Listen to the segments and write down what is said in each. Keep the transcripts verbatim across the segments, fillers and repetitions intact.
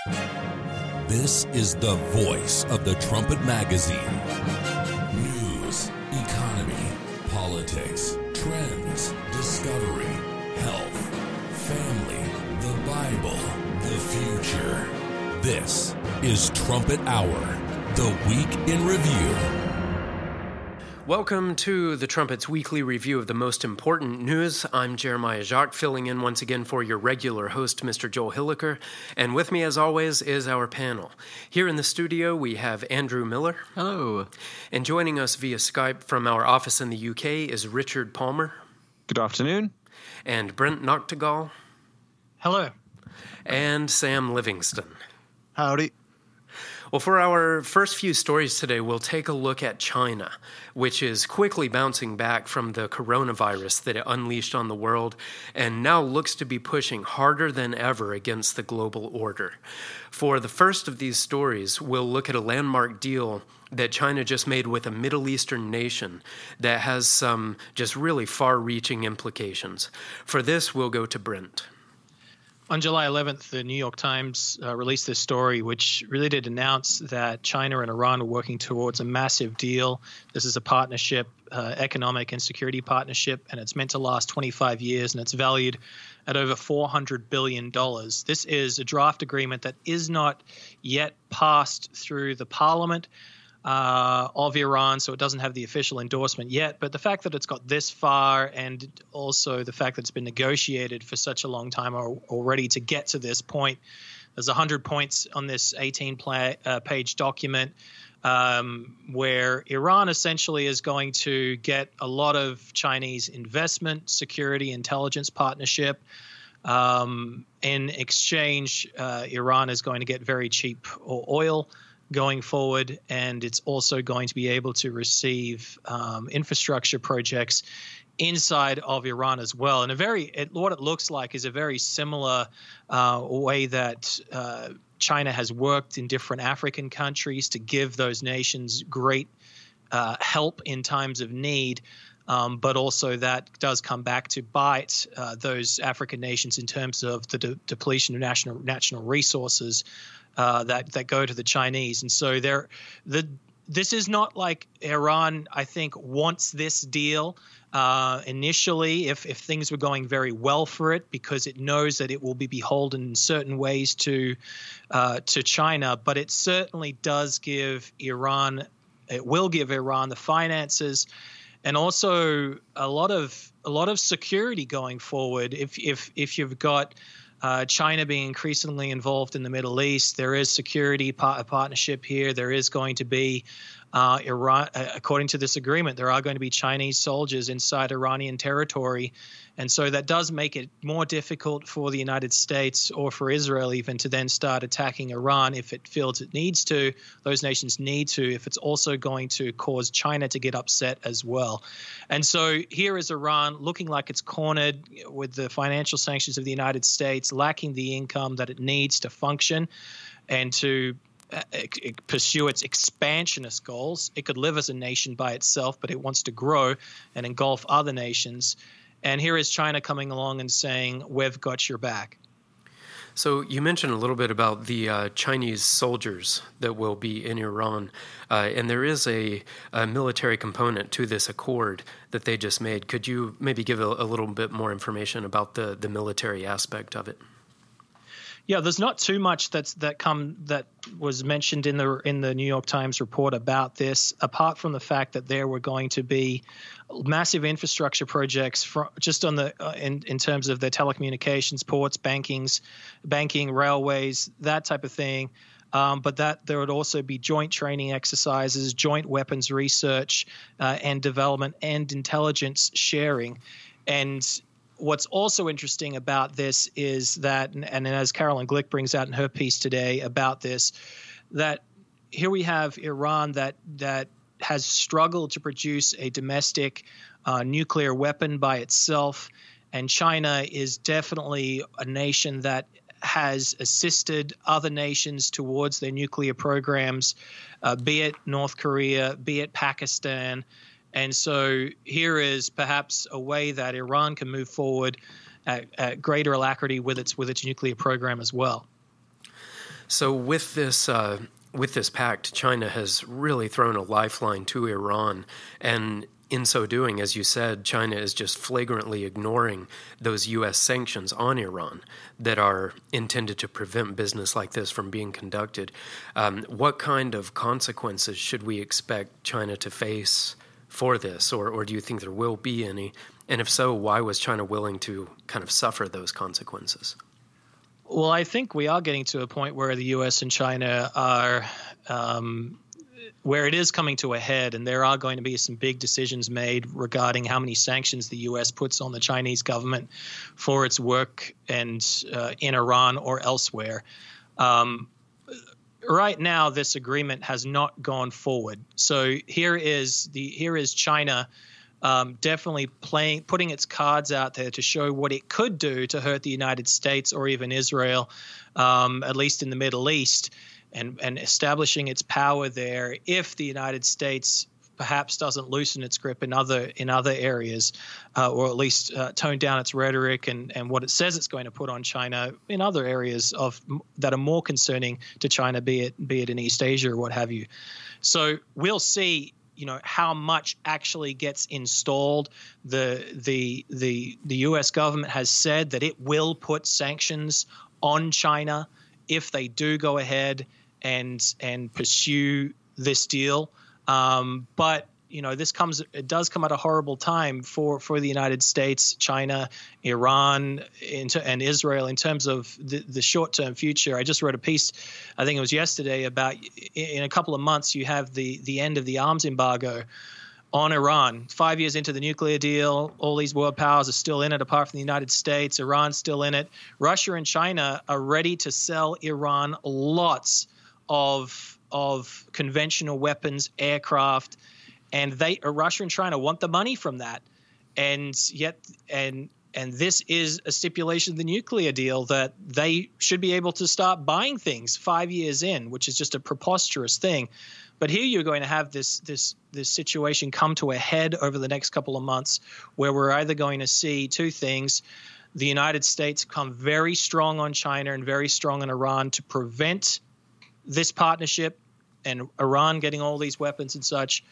This is the voice of the Trumpet Magazine. News, economy, politics, trends, discovery, health, family, the Bible, the future. This is Trumpet Hour, the Week in Review. Welcome to the Trumpet's weekly review of the most important news. I'm Jeremiah Jacques, filling in once again for your regular host, Mister Joel Hilliker. And with me, as always, is our panel. Here in the studio, we have Andrew Miller. Hello. And joining us via Skype from our office in the U K is Richard Palmer. Good afternoon. And Brent Noctegal. Hello. And Sam Livingston. Howdy. Well, for our first few stories today, we'll take a look at China, which is quickly bouncing back from the coronavirus that it unleashed on the world and now looks to be pushing harder than ever against the global order. For the first of these stories, we'll look at a landmark deal that China just made with a Middle Eastern nation that has some just really far-reaching implications. For this, we'll go to Brent. On July eleventh, the New York Times uh, released this story, which really did announce that China and Iran are working towards a massive deal. This is a partnership, uh, economic and security partnership, and it's meant to last twenty-five years, and it's valued at over four hundred billion dollars. This is a draft agreement that is not yet passed through the parliament Uh, of Iran, so it doesn't have the official endorsement yet. But the fact that it's got this far, and also the fact that it's been negotiated for such a long time already to get to this point, there's one hundred points on this eighteen-page document um, where Iran essentially is going to get a lot of Chinese investment, security, intelligence partnership. Um, in exchange, uh, Iran is going to get very cheap oil going forward, and it's also going to be able to receive um, infrastructure projects inside of Iran as well. And a very, it, what it looks like is a very similar uh, way that uh, China has worked in different African countries to give those nations great uh, help in times of need. Um, but also that does come back to bite uh, those African nations in terms of the de- depletion of national national resources uh, that that go to the Chinese. And so there, the this is not like Iran, I think, wants this deal uh, initially if if things were going very well for it, because it knows that it will be beholden in certain ways to uh, to China. But it certainly does give Iran, it will give Iran the finances and also a lot of a lot of security going forward. If if if you've got uh, China being increasingly involved in the Middle East, there is security par- partnership here. There is going to be uh, Iran, uh, according to this agreement, there are going to be Chinese soldiers inside Iranian territory. And so that does make it more difficult for the United States or for Israel even to then start attacking Iran if it feels it needs to. Those nations need to, if it's also going to cause China to get upset as well. And so here is Iran looking like it's cornered with the financial sanctions of the United States, lacking the income that it needs to function and to pursue its expansionist goals. It could live as a nation by itself, but it wants to grow and engulf other nations. And here is China coming along and saying, we've got your back. So you mentioned a little bit about the uh, Chinese soldiers that will be in Iran, uh, and there is a, a military component to this accord that they just made. Could you maybe give a, a little bit more information about the, the military aspect of it? Yeah, there's not too much that's that come that was mentioned in the in the New York Times report about this, apart from the fact that there were going to be massive infrastructure projects for, just on the uh, in in terms of the telecommunications, ports, bankings, banking, railways, that type of thing. Um, but that there would also be joint training exercises, joint weapons research uh, and development, and intelligence sharing, and what's also interesting about this is that, and as Carolyn Glick brings out in her piece today about this, that here we have Iran that that has struggled to produce a domestic uh, nuclear weapon by itself, and China is definitely a nation that has assisted other nations towards their nuclear programs, uh, be it North Korea, be it Pakistan. And so here is perhaps a way that Iran can move forward at, at greater alacrity with its with its nuclear program as well. So with this uh, with this pact, China has really thrown a lifeline to Iran, and in so doing, as you said, China is just flagrantly ignoring those U S sanctions on Iran that are intended to prevent business like this from being conducted. Um, what kind of consequences should we expect China to face for this, or, or do you think there will be any? And if so, why was China willing to kind of suffer those consequences? Well, I think we are getting to a point where the U S and China are um, where it is coming to a head, and there are going to be some big decisions made regarding how many sanctions the U S puts on the Chinese government for its work and uh, in Iran or elsewhere. Um, right now, this agreement has not gone forward. So here is the here is China um, definitely playing, putting its cards out there to show what it could do to hurt the United States or even Israel, um, at least in the Middle East. And, and establishing its power there if the United States perhaps doesn't loosen its grip in other in other areas, uh, or at least uh, tone down its rhetoric and, and what it says it's going to put on China in other areas of that are more concerning to China, be it be it in East Asia or what have you. So we'll see, you know, how much actually gets installed. The the the the U S government has said that it will put sanctions on China if they do go ahead and and pursue this deal. Um, but, you know, this comes it does come at a horrible time for, for the United States, China, Iran, into, and Israel in terms of the, the short-term future. I just wrote a piece, I think it was yesterday, about in a couple of months you have the, the end of the arms embargo on Iran. Five years into the nuclear deal, all these world powers are still in it apart from the United States. Iran's still in it. Russia and China are ready to sell Iran lots of of conventional weapons, aircraft, and they uh, Russia and China want the money from that. And yet and and this is a stipulation of the nuclear deal that they should be able to start buying things five years in, which is just a preposterous thing. But here you're going to have this this this situation come to a head over the next couple of months where we're either going to see two things. The United States come very strong on China and very strong on Iran to prevent this partnership and Iran getting all these weapons and such,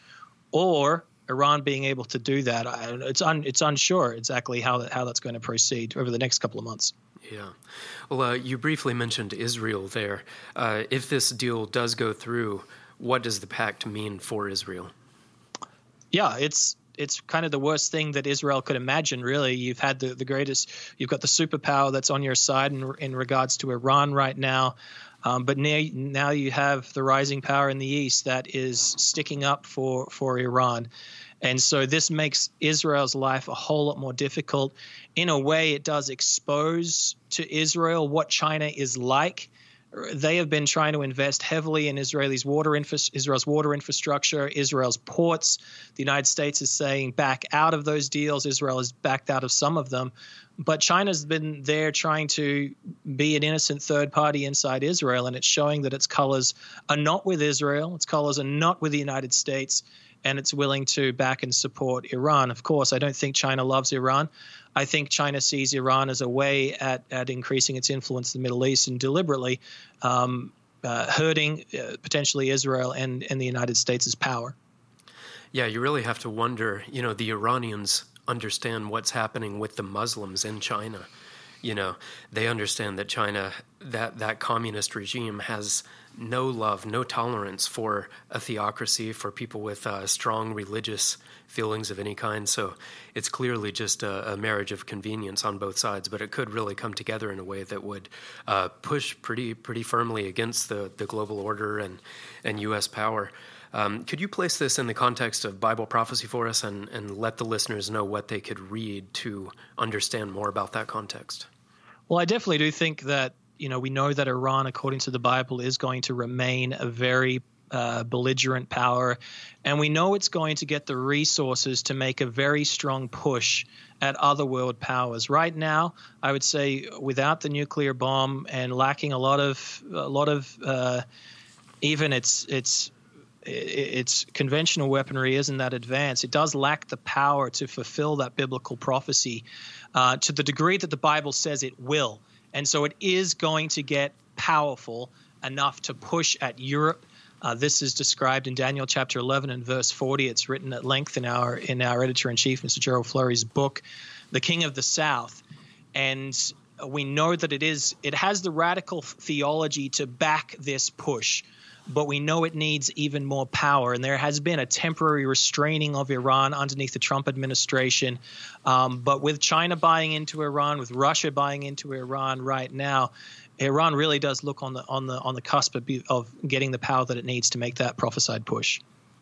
or Iran being able to do that. It's un, it's unsure exactly how that, how that's going to proceed over the next couple of months. Yeah. Well, uh, you briefly mentioned Israel there. Uh, if this deal does go through, what does the pact mean for Israel? Yeah, it's it's kind of the worst thing that Israel could imagine, really. You've had the, the greatest – you've got the superpower that's on your side in, in regards to Iran right now. Um, but now, now you have the rising power in the East that is sticking up for, for Iran. And so this makes Israel's life a whole lot more difficult. In a way, it does expose to Israel what China is like. They have been trying to invest heavily in Israel's water infra- Israel's water infrastructure, Israel's ports. The United States is saying back out of those deals. Israel has backed out of some of them. But China's been there trying to be an innocent third party inside Israel, and it's showing that its colors are not with Israel. Its colors are not with the United States, and it's willing to back and support Iran. Of course, I don't think China loves Iran. I think China sees Iran as a way at, at increasing its influence in the Middle East and deliberately um, uh, hurting uh, potentially Israel and, and the United States' power. Yeah, you really have to wonder, you know, the Iranians understand what's happening with the Muslims in China. You know, they understand that China, that, that communist regime has no love, no tolerance for a theocracy, for people with uh, strong religious feelings of any kind. So it's clearly just a, a marriage of convenience on both sides, but it could really come together in a way that would uh, push pretty pretty firmly against the, the global order and, and U S power. Um, could you place this in the context of Bible prophecy for us and, and let the listeners know what they could read to understand more about that context? Well, I definitely do think that, you know, we know that Iran, according to the Bible, is going to remain a very uh, belligerent power. And we know it's going to get the resources to make a very strong push at other world powers. Right now, I would say without the nuclear bomb and lacking a lot of a lot of uh, even its its its conventional weaponry isn't that advanced. It does lack the power to fulfill that biblical prophecy uh, to the degree that the Bible says it will. And so it is going to get powerful enough to push at Europe. Uh, this is described in Daniel chapter eleven and verse forty. It's written at length in our in our editor-in-chief, Mister Gerald Flurry's book, The King of the South. And we know that it is it has the radical theology to back this push, but we know it needs even more power. And there has been a temporary restraining of Iran underneath the Trump administration. Um, but with China buying into Iran, with Russia buying into Iran right now, Iran really does look on the on the on the cusp of, of getting the power that it needs to make that prophesied push.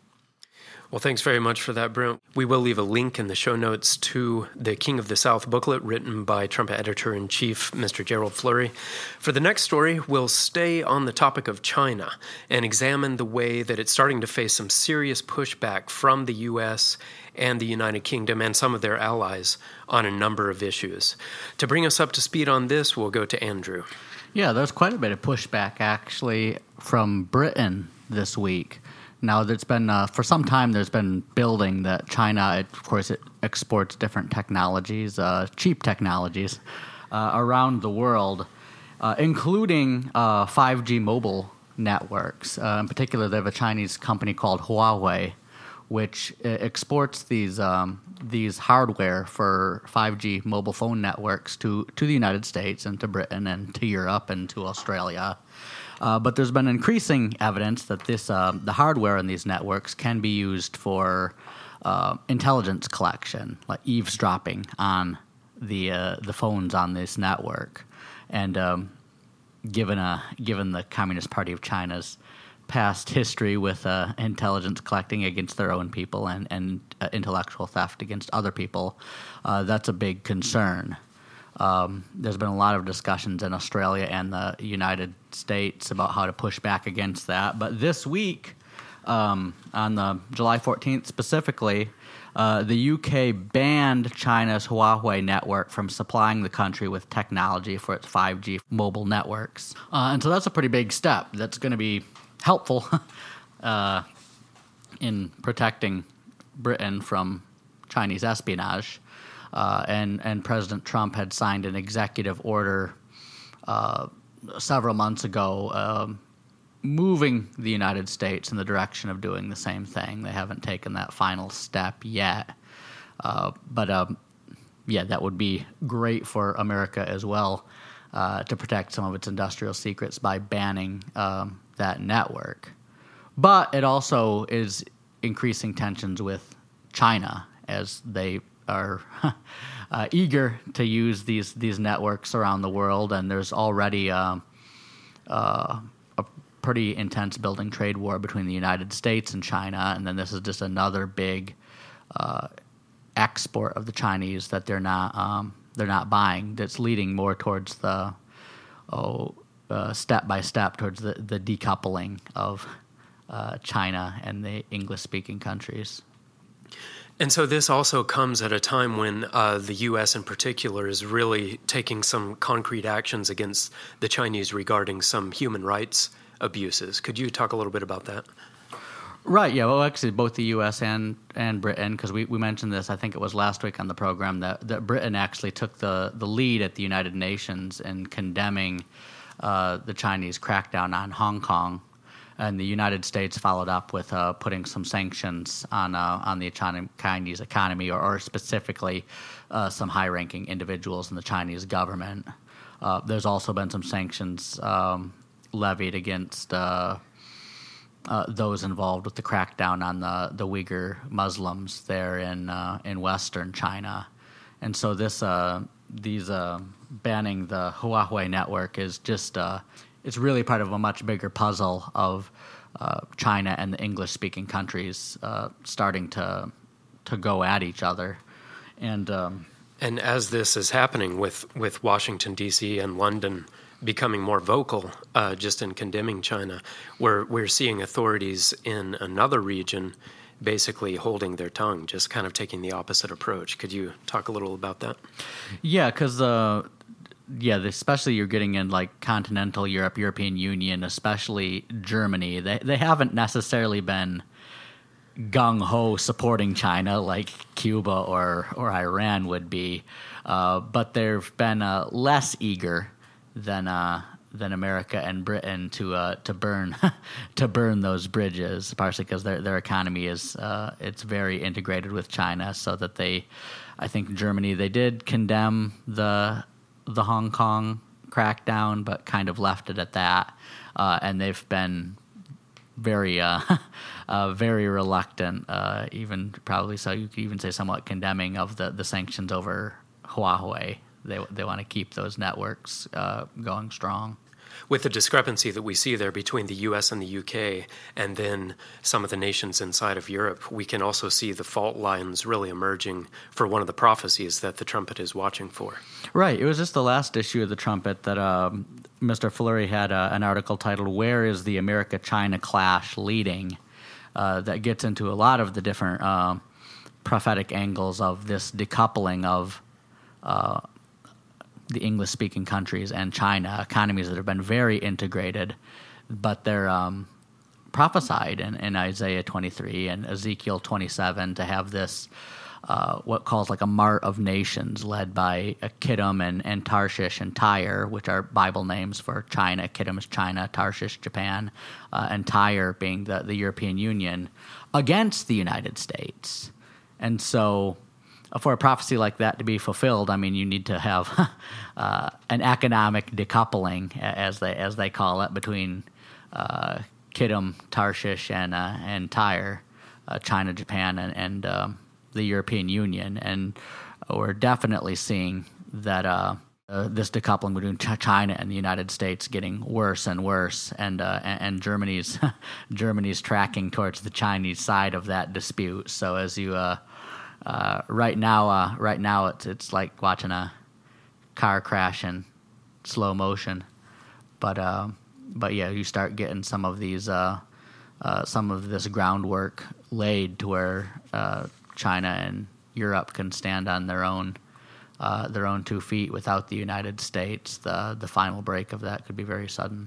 Well, thanks very much for that, Bruno. We will leave a link in the show notes to the King of the South booklet written by Trump editor-in-chief, Mister Gerald Flurry. For the next story, we'll stay on the topic of China and examine the way that it's starting to face some serious pushback from the U S and the United Kingdom and some of their allies on a number of issues. To bring us up to speed on this, we'll go to Andrew. Yeah, there's quite a bit of pushback, actually, from Britain this week. Now, there's been, uh, for some time, there's been building that China, it, of course, it exports different technologies, uh, cheap technologies, uh, around the world, uh, including uh, five G mobile networks. Uh, in particular, they have a Chinese company called Huawei, which uh, exports these um, these hardware for five G mobile phone networks to, to the United States and to Britain and to Europe and to Australia. Uh, but there's been increasing evidence that this uh, the hardware in these networks can be used for uh, intelligence collection, like eavesdropping on the uh, the phones on this network. And um, given a given the Communist Party of China's past history with uh, intelligence collecting against their own people and and uh, intellectual theft against other people, uh, that's a big concern. Um, there's been a lot of discussions in Australia and the United States about how to push back against that. But this week, um, on the July fourteenth specifically, uh, the U K banned China's Huawei network from supplying the country with technology for its five G mobile networks. Uh, and so that's a pretty big step that's going to be helpful uh, in protecting Britain from Chinese espionage. Uh, and, and President Trump had signed an executive order uh, several months ago um, moving the United States in the direction of doing the same thing. They haven't taken that final step yet. Uh, but, um, yeah, that would be great for America as well uh, to protect some of its industrial secrets by banning um, that network. But it also is increasing tensions with China as they are uh, eager to use these these networks around the world, and there's already uh, uh, a pretty intense building trade war between the United States and China, and then this is just another big uh, export of the Chinese that they're not um, they're not buying. That's leading more towards the oh uh, step by step towards the, the decoupling of uh, China and the English-speaking countries. And so this also comes at a time when uh, the U S in particular is really taking some concrete actions against the Chinese regarding some human rights abuses. Could you talk a little bit about that? Right, yeah. Well, actually, both the U S and, and Britain, because we, we mentioned this, I think it was last week on the program, that, that Britain actually took the, the lead at the United Nations in condemning uh, the Chinese crackdown on Hong Kong. And the United States followed up with uh, putting some sanctions on uh, on the Chinese economy, or, or specifically uh, some high-ranking individuals in the Chinese government. Uh, there's also been some sanctions um, levied against uh, uh, those involved with the crackdown on the, the Uyghur Muslims there in uh, in Western China. And so this uh, these uh, banning the Huawei network is just uh, it's really part of a much bigger puzzle of uh, China and the English-speaking countries uh, starting to to go at each other. And um, and as this is happening with, with Washington, D C and London becoming more vocal uh, just in condemning China, we're, we're seeing authorities in another region basically holding their tongue, just kind of taking the opposite approach. Could you talk a little about that? Yeah, because... Uh, Yeah, especially you're getting in like continental Europe, European Union, especially Germany. They they haven't necessarily been gung-ho supporting China like Cuba or, or Iran would be, uh, but they've been uh, less eager than uh, than America and Britain to uh, to burn to burn those bridges, partially because their their economy is uh, it's very integrated with China, so that they, I think Germany, they did condemn the the Hong Kong crackdown, but kind of left it at that, uh, and they've been very uh, uh, very reluctant, uh, even probably so you could even say somewhat condemning of the, the sanctions over Huawei. They they want to keep those networks uh, going strong. With the discrepancy that we see there between the U S and the U K and then some of the nations inside of Europe, we can also see the fault lines really emerging for one of the prophecies that the Trumpet is watching for. Right. It was just the last issue of the Trumpet that um, Mister Fleury had uh, an article titled, "Where is the America-China Clash Leading?" Uh, that gets into a lot of the different uh, prophetic angles of this decoupling of uh the English-speaking countries and China, economies that have been very integrated, but they're um, prophesied in, in Isaiah twenty-three and Ezekiel twenty-seven to have this, uh, what calls like a mart of nations led by uh, Kittim and, and Tarshish and Tyre, which are Bible names for China. Kittim is China, Tarshish, Japan, uh, and Tyre being the, the European Union against the United States. And so for a prophecy like that to be fulfilled, I mean, you need to have uh, an economic decoupling, as they as they call it, between uh, Kittim, Tarshish, and uh, and Tyre, uh, China, Japan, and, and um, the European Union, and we're definitely seeing that uh, uh, this decoupling between Ch- China and the United States getting worse and worse, and uh, and, and Germany's Germany's tracking towards the Chinese side of that dispute. So as you uh, Uh, right now, uh, right now it's it's like watching a car crash in slow motion, but uh, but yeah, you start getting some of these uh, uh, some of this groundwork laid to where uh, China and Europe can stand on their own uh, their own two feet without the United States. The the final break of that could be very sudden.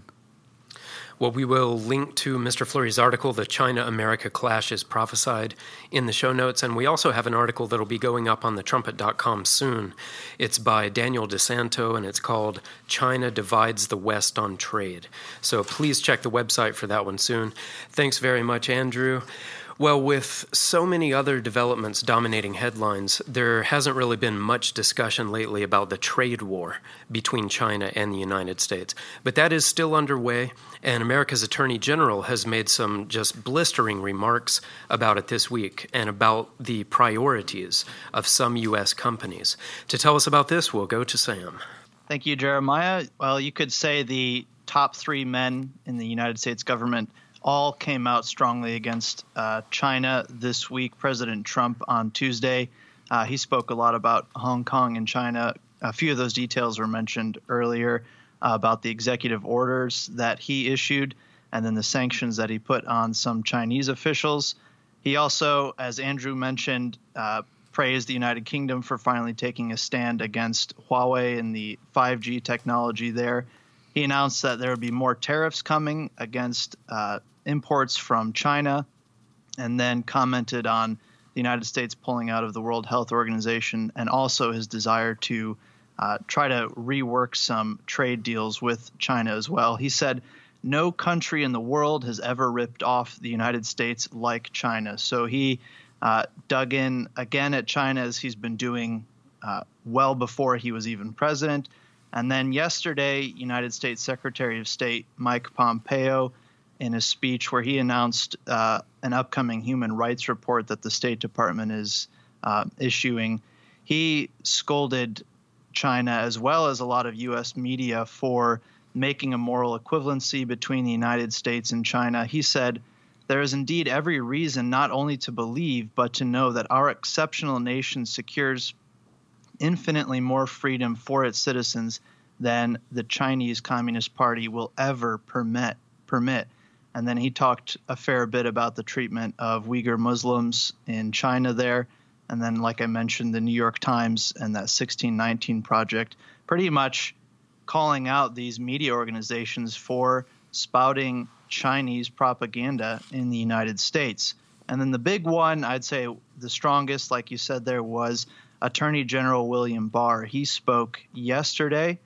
Well, we will link to Mister Fleury's article, "The China-America Clash is Prophesied," in the show notes, and we also have an article that will be going up on the trumpet dot com soon. It's by Daniel DeSanto, and it's called "China Divides the West on Trade." So please check the website for that one soon. Thanks very much, Andrew. Well, with so many other developments dominating headlines, there hasn't really been much discussion lately about the trade war between China and the United States. But that is still underway, and America's Attorney General has made some just blistering remarks about it this week and about the priorities of some U S companies. To tell us about this, we'll go to Sam. Thank you, Jeremiah. Well, you could say the top three men in the United States government all came out strongly against uh, China this week. President Trump on Tuesday, uh, he spoke a lot about Hong Kong and China. A few of those details were mentioned earlier uh, about the executive orders that he issued and then the sanctions that he put on some Chinese officials. He also, as Andrew mentioned, uh, praised the United Kingdom for finally taking a stand against Huawei and the five G technology there. He announced that there would be more tariffs coming against uh, imports from China, and then commented on the United States pulling out of the World Health Organization and also his desire to uh, try to rework some trade deals with China as well. He said, "No country in the world has ever ripped off the United States like China." So he uh, dug in again at China, as he's been doing uh, well before he was even president. And then yesterday, United States Secretary of State Mike Pompeo, in a speech where he announced uh, an upcoming human rights report that the State Department is uh, issuing, he scolded China as well as a lot of U S media for making a moral equivalency between the United States and China. He said, "There is indeed every reason not only to believe, but to know that our exceptional nation secures infinitely more freedom for its citizens than the Chinese Communist Party will ever permit. permit. And then he talked a fair bit about the treatment of Uyghur Muslims in China there. And then, like I mentioned, the New York Times and that sixteen nineteen Project, pretty much calling out these media organizations for spouting Chinese propaganda in the United States. And then the big one, I'd say the strongest, like you said there, was Attorney General William Barr. He spoke yesterday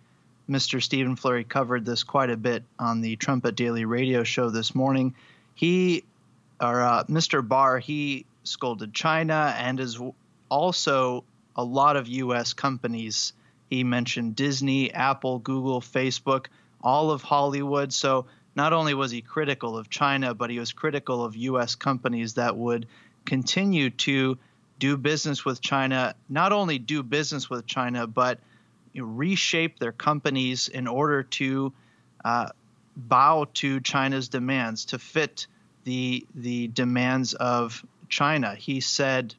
Mister Stephen Flurry covered this quite a bit on the Trumpet Daily Radio show this morning. He, or uh, Mister Barr, he scolded China and is also a lot of U S companies. He mentioned Disney, Apple, Google, Facebook, all of Hollywood. So not only was he critical of China, but he was critical of U S companies that would continue to do business with China, not only do business with China, but you know, reshape their companies in order to uh, bow to China's demands, to fit the the demands of China. He said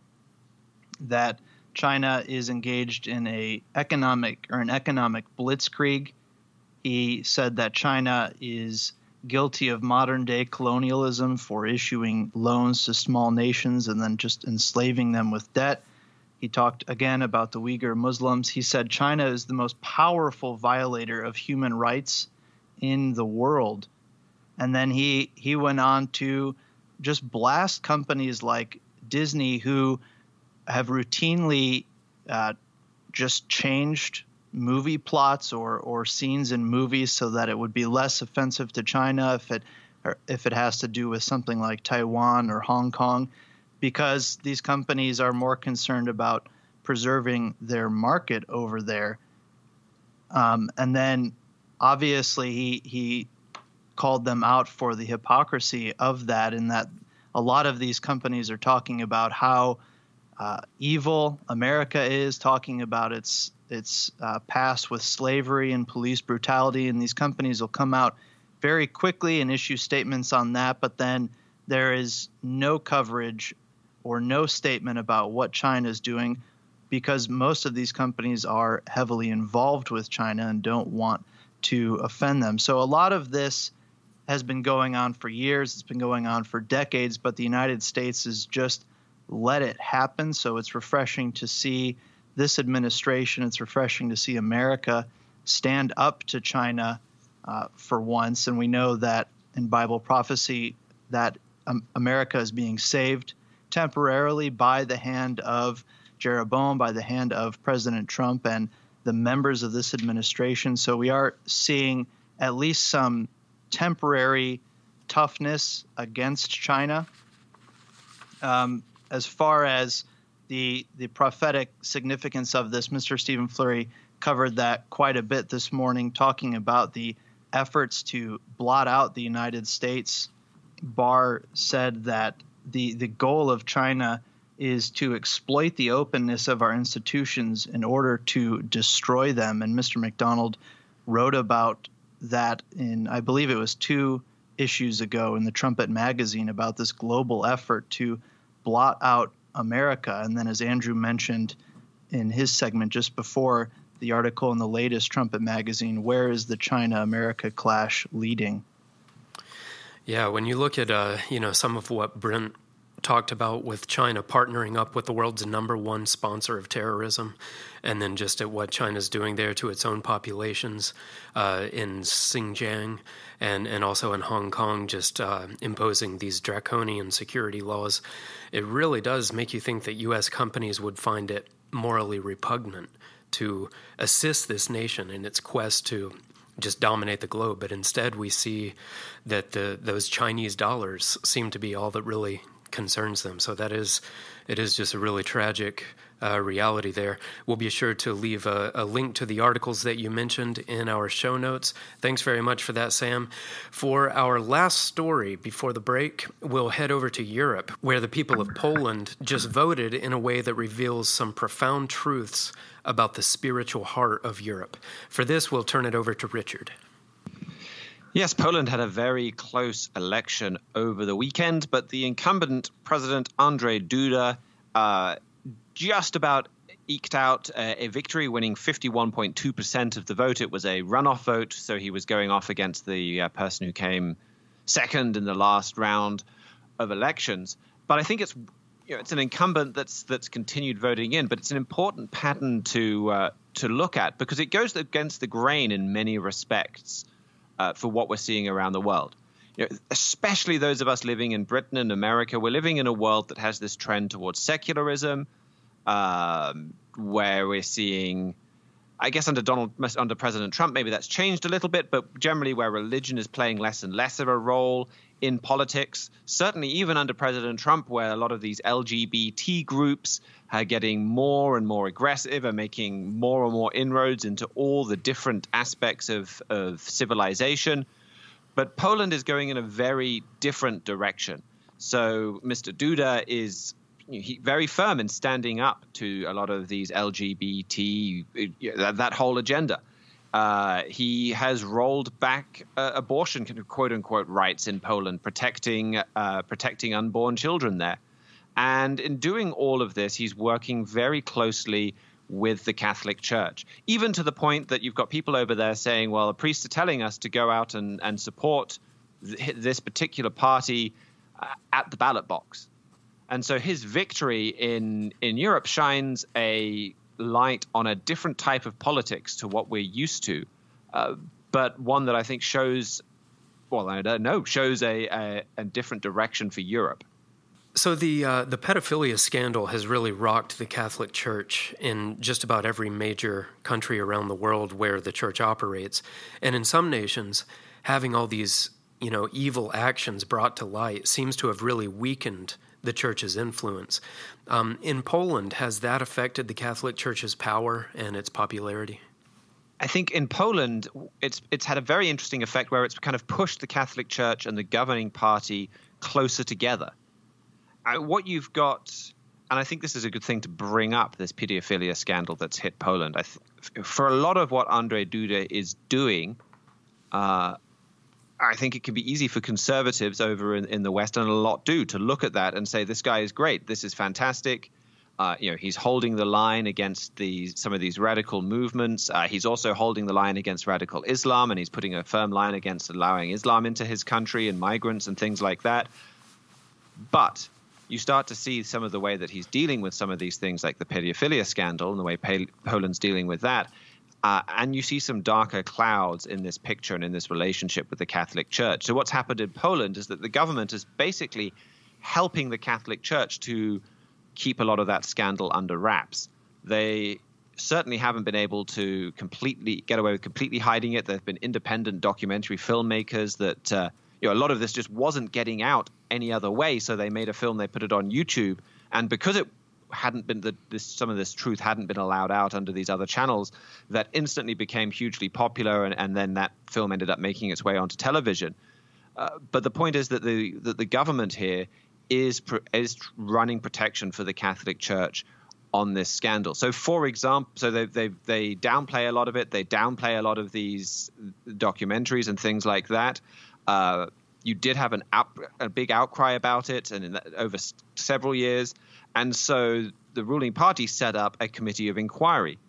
that China is engaged in a economic or an economic blitzkrieg. He said that China is guilty of modern-day colonialism for issuing loans to small nations and then just enslaving them with debt. He talked again about the Uyghur Muslims. He said China is the most powerful violator of human rights in the world. And then he, he went on to just blast companies like Disney, who have routinely uh, just changed movie plots or or scenes in movies so that it would be less offensive to China if it or if it has to do with something like Taiwan or Hong Kong, because these companies are more concerned about preserving their market over there. Um, and then obviously he he called them out for the hypocrisy of that, in that a lot of these companies are talking about how uh, evil America is, talking about its its uh, past with slavery and police brutality, and these companies will come out very quickly and issue statements on that, but then there is no coverage or no statement about what China is doing, because most of these companies are heavily involved with China and don't want to offend them. So a lot of this has been going on for years. It's been going on for decades, but the United States has just let it happen. So it's refreshing to see this administration, it's refreshing to see America stand up to China uh, for once. And we know that in Bible prophecy that um, America is being saved temporarily by the hand of Jeroboam, by the hand of President Trump and the members of this administration. So we are seeing at least some temporary toughness against China. Um, as far as The, the prophetic significance of this, Mister Stephen Flurry covered that quite a bit this morning, talking about the efforts to blot out the United States. Barr said that the, the goal of China is to exploit the openness of our institutions in order to destroy them. And Mister McDonald wrote about that in, I believe it was two issues ago in the Trumpet magazine, about this global effort to blot out America. And then, as Andrew mentioned in his segment just before, the article in the latest Trumpet magazine, where is the China-America clash leading? Yeah, when you look at uh, you know some of what Brent talked about with China partnering up with the world's number one sponsor of terrorism, and then just at what China's doing there to its own populations uh, in Xinjiang and, and also in Hong Kong, just uh, imposing these draconian security laws, it really does make you think that U S companies would find it morally repugnant to assist this nation in its quest to just dominate the globe. But instead we see that the, those Chinese dollars seem to be all that really concerns them. So that is, it is just a really tragic uh, reality there. We'll be sure to leave a, a link to the articles that you mentioned in our show notes. Thanks very much for that, Sam. For our last story before the break, we'll head over to Europe, where the people of Poland just voted in a way that reveals some profound truths about the spiritual heart of Europe. For this, we'll turn it over to Richard. Yes, Poland had a very close election over the weekend, but the incumbent president, Andrzej Duda, uh, just about eked out a, a victory, winning fifty-one point two percent of the vote. It was a runoff vote, so he was going off against the uh, person who came second in the last round of elections. But I think it's you know, it's an incumbent that's that's continued voting in, but it's an important pattern to uh, to look at, because it goes against the grain in many respects. Uh, for what we're seeing around the world, you know, especially those of us living in Britain and America. We're living in a world that has this trend towards secularism, um, where we're seeing I guess under Donald, under President Trump, maybe that's changed a little bit, but generally where religion is playing less and less of a role in politics, certainly even under President Trump, where a lot of these L G B T groups are getting more and more aggressive and making more and more inroads into all the different aspects of, of civilization. But Poland is going in a very different direction. So Mister Duda is He, very firm in standing up to a lot of these L G B T, that, that whole agenda. Uh, he has rolled back uh, abortion, quote unquote, rights in Poland, protecting uh, protecting unborn children there. And in doing all of this, he's working very closely with the Catholic Church, even to the point that you've got people over there saying, well, the priests are telling us to go out and, and support th- this particular party uh, at the ballot box. And so his victory in, in Europe shines a light on a different type of politics to what we're used to, uh, but one that I think shows, well, I don't know, shows a, a, a different direction for Europe. So the uh, the pedophilia scandal has really rocked the Catholic Church in just about every major country around the world where the Church operates. And in some nations, having all these, you know, evil actions brought to light seems to have really weakened the Church's influence. Um, in Poland, has that affected the Catholic Church's power and its popularity? I think in Poland, it's it's had a very interesting effect where it's kind of pushed the Catholic Church and the governing party closer together. Uh, what you've got, and I think this is a good thing to bring up, this pedophilia scandal that's hit Poland. I th- for a lot of what Andrzej Duda is doing, uh, I think it can be easy for conservatives over in, in the West, and a lot do, to look at that and say, this guy is great. This is fantastic. Uh, you know, he's holding the line against the, some of these radical movements. Uh, he's also holding the line against radical Islam, and he's putting a firm line against allowing Islam into his country and migrants and things like that. But you start to see some of the way that he's dealing with some of these things, like the pedophilia scandal and the way pa- Poland's dealing with that. Uh, and you see some darker clouds in this picture and in this relationship with the Catholic Church. So what's happened in Poland is that the government is basically helping the Catholic Church to keep a lot of that scandal under wraps. They certainly haven't been able to completely get away with completely hiding it. There have been independent documentary filmmakers that, uh, you know, a lot of this just wasn't getting out any other way. So they made a film, they put it on YouTube. And because it hadn't been that this some of this truth hadn't been allowed out under these other channels, that instantly became hugely popular, and, and then that film ended up making its way onto television. Uh, but the point is that the that the government here is is running protection for the Catholic Church on this scandal. So, for example, so they they they downplay a lot of it. They downplay a lot of these documentaries and things like that. Uh, you did have an out, a big outcry about it, and in that, over s- several years. And so the ruling party set up a committee of inquiry.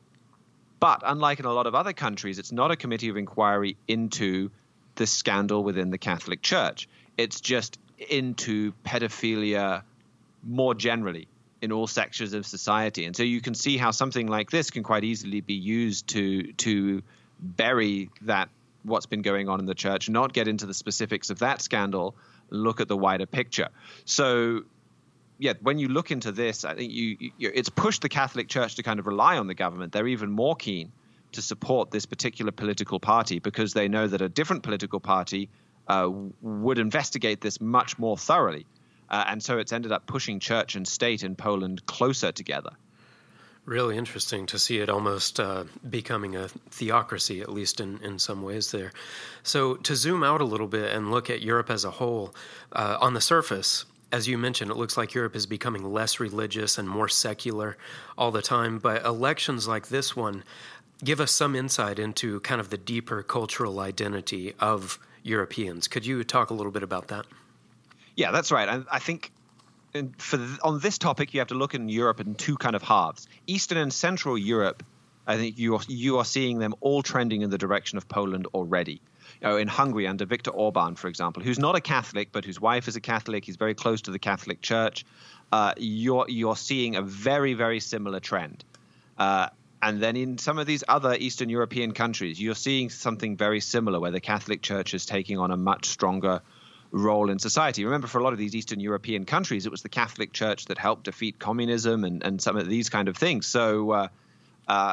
But unlike in a lot of other countries, it's not a committee of inquiry into the scandal within the Catholic Church. It's just into pedophilia more generally in all sections of society. And so you can see how something like this can quite easily be used to to bury that what's been going on in the church, not get into the specifics of that scandal, look at the wider picture. So yeah, when you look into this, I think you, you it's pushed the Catholic Church to kind of rely on the government. They're even more keen to support this particular political party because they know that a different political party uh, would investigate this much more thoroughly. Uh, and so it's ended up pushing church and state in Poland closer together. Really interesting to see it almost uh, becoming a theocracy, at least in, in some ways there. So to zoom out a little bit and look at Europe as a whole, uh, on the surface, as you mentioned, it looks like Europe is becoming less religious and more secular all the time. But elections like this one give us some insight into kind of the deeper cultural identity of Europeans. Could you talk a little bit about that? Yeah, that's right. I, I think for the, on this topic, you have to look in Europe in two kind of halves. Eastern and Central Europe, I think you are, you are seeing them all trending in the direction of Poland already. You know, in Hungary, under Viktor Orban, for example, who's not a Catholic, but whose wife is a Catholic, he's very close to the Catholic Church, uh, you're, you're seeing a very, very similar trend. Uh, and then in some of these other Eastern European countries, you're seeing something very similar where the Catholic Church is taking on a much stronger role in society. Remember, for a lot of these Eastern European countries, it was the Catholic Church that helped defeat communism and, and some of these kind of things. So uh, uh,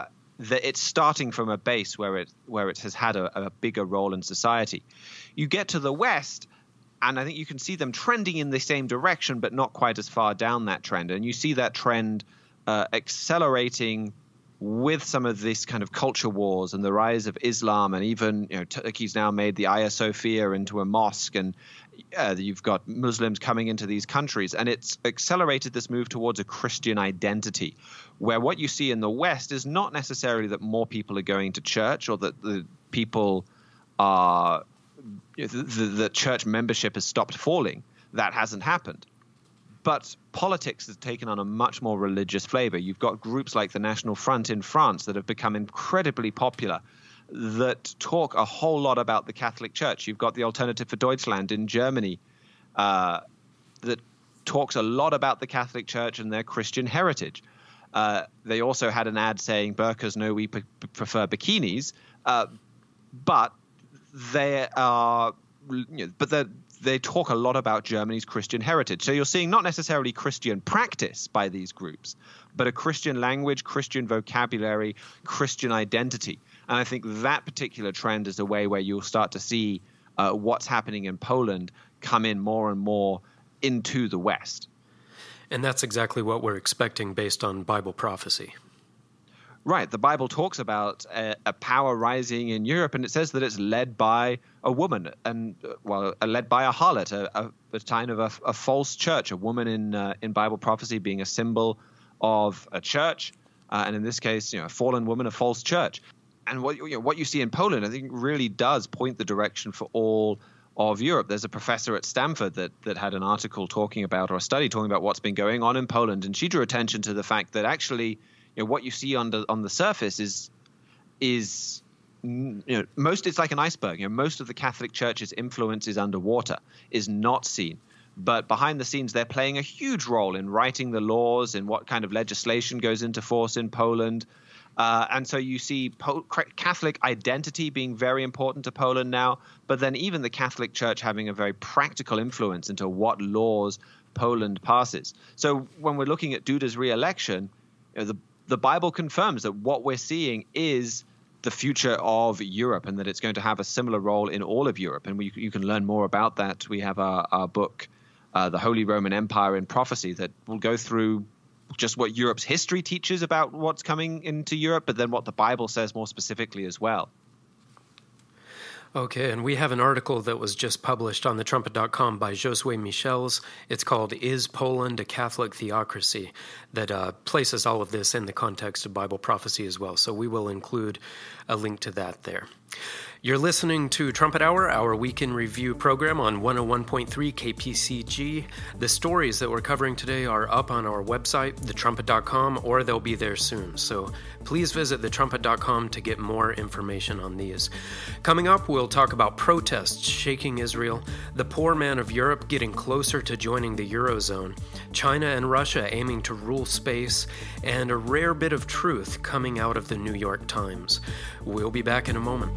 that it's starting from a base where it where it has had a, a bigger role in society. You get to the West, and I think you can see them trending in the same direction, but not quite as far down that trend. And you see that trend uh, accelerating with some of this kind of culture wars and the rise of Islam, and even, you know, Turkey's now made the Hagia Sophia into a mosque, and uh, you've got Muslims coming into these countries, and it's accelerated this move towards a Christian identity, where what you see in the West is not necessarily that more people are going to church or that the people are the, the, the church membership has stopped falling. That hasn't happened. But politics has taken on a much more religious flavor. You've got groups like the National Front in France that have become incredibly popular, that talk a whole lot about the Catholic Church. You've got the Alternative for Deutschland in Germany uh, that talks a lot about the Catholic Church and their Christian heritage. Uh, they also had an ad saying, burqas, no, we p- prefer bikinis. Uh, but they are, you know, but they're, they talk a lot about Germany's Christian heritage. So you're seeing not necessarily Christian practice by these groups, but a Christian language, Christian vocabulary, Christian identity. And I think that particular trend is a way where you'll start to see uh, what's happening in Poland come in more and more into the West. And that's exactly what we're expecting based on Bible prophecy. Right. The Bible talks about a, a power rising in Europe, and it says that it's led by a woman, and well, uh, led by a harlot, a, a, a kind of a, a false church, a woman in uh, in Bible prophecy being a symbol of a church, uh, and in this case, you know, a fallen woman, a false church. And what you know, what you see in Poland, I think, really does point the direction for all of Europe. There's a professor at Stanford that that had an article talking about, or a study talking about what's been going on in Poland, and she drew attention to the fact that actually, you know, what you see on the on the surface is is you know most it's like an iceberg. You know, most of the Catholic Church's influence is underwater, is not seen. But behind the scenes, they're playing a huge role in writing the laws, in what kind of legislation goes into force in Poland. Uh, and so you see po- Catholic identity being very important to Poland now, but then even the Catholic Church having a very practical influence into what laws Poland passes. So when we're looking at Duda's re-election, you know, the the Bible confirms that what we're seeing is the future of Europe, and that it's going to have a similar role in all of Europe. And we, you can learn more about that. We have our, our book, uh, The Holy Roman Empire in Prophecy, that will go through just what Europe's history teaches about what's coming into Europe, but then what the Bible says more specifically as well. Okay, and we have an article that was just published on the trumpet dot com by Josue Michels. It's called Is Poland a Catholic Theocracy? That uh, places all of this in the context of Bible prophecy as well. So we will include a link to that there. You're listening to Trumpet Hour, our week in review program on one oh one point three K P C G. The stories that we're covering today are up on our website, the trumpet dot com, or they'll be there soon. So please visit the trumpet dot com to get more information on these. Coming up, we'll talk about protests shaking Israel, the poor man of Europe getting closer to joining the Eurozone, China and Russia aiming to rule space, and a rare bit of truth coming out of the New York Times. We'll be back in a moment.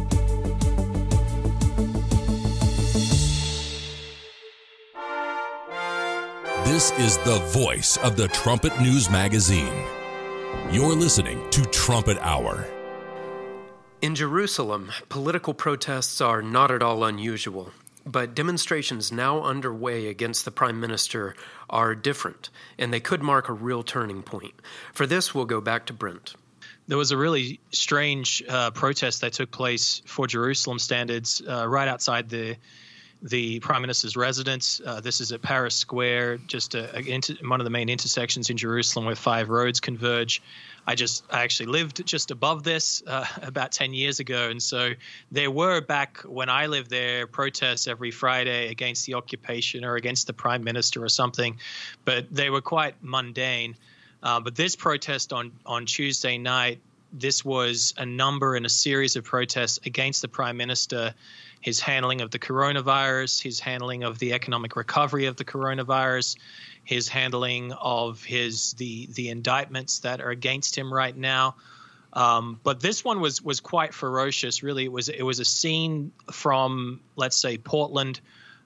This is the voice of the Trumpet News Magazine. You're listening to Trumpet Hour. In Jerusalem, political protests are not at all unusual, but demonstrations now underway against the prime minister are different, and they could mark a real turning point. For this, we'll go back to Brent. There was a really strange uh, protest that took place for Jerusalem standards uh, right outside the the prime minister's residence. Uh, this is at Paris Square, just a, a inter, one of the main intersections in Jerusalem where five roads converge. I just I actually lived just above this uh, about ten years ago. And so there were, back when I lived there, protests every Friday against the occupation or against the prime minister or something. But they were quite mundane. Uh, but this protest on, on Tuesday night, this was a number and a series of protests against the prime minister, his handling of the coronavirus, his handling of the economic recovery of the coronavirus, his handling of his the the indictments that are against him right now. Um, but this one was was quite ferocious. Really, it was it was a scene from, let's say, Portland,